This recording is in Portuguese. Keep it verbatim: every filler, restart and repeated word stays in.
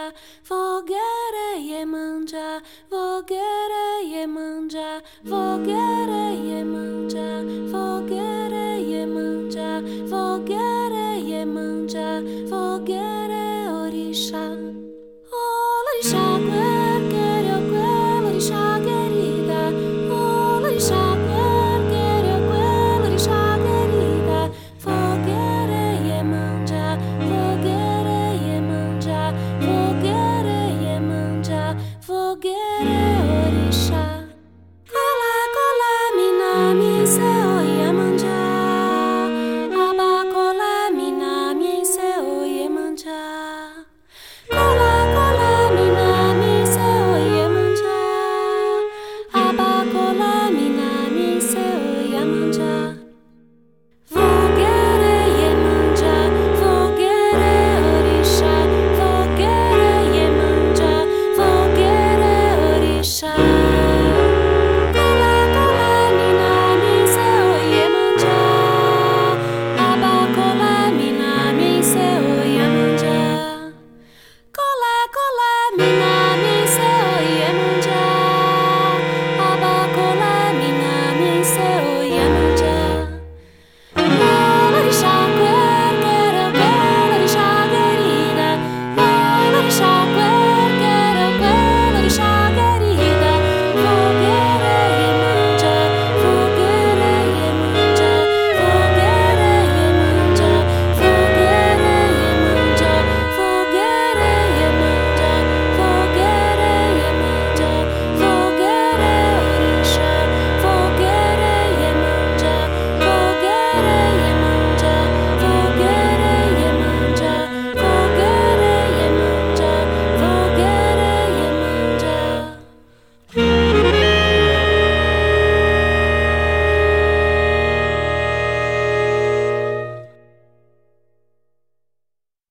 Fogueira Iemanjá, fogueira Iemanjá, fogueira Iemanjá, fogueira Iemanjá, fogueira Iemanjá, fogueira Orixá. Orixá quer quer Orixá querida, Orixá quer quer Orixá querida, fogueira Iemanjá, fogueira Iemanjá, fogueira Iemanjá, fogueira Orixá. Colé, colé, mina, mi seu Iemanjá, aba colé, mina, mi seu Iemanjá. Colé, colé, mina, mi seu Iemanjá, aba colé, mina, mi seu Iemanjá. Fogueira Iemanjá, fogueira Orixá, fogueira Iemanjá, fogueira Orixá. Colé, colé, mina, mi seu Iemanjá, aba colé, mina, mi seu Iemanjá. Colé, colé, mina, mi seu Iemanjá, aba colé, mina, mi seu Iemanjá. Orixá quer, quer, quer, Orixá querida, Orixá quer.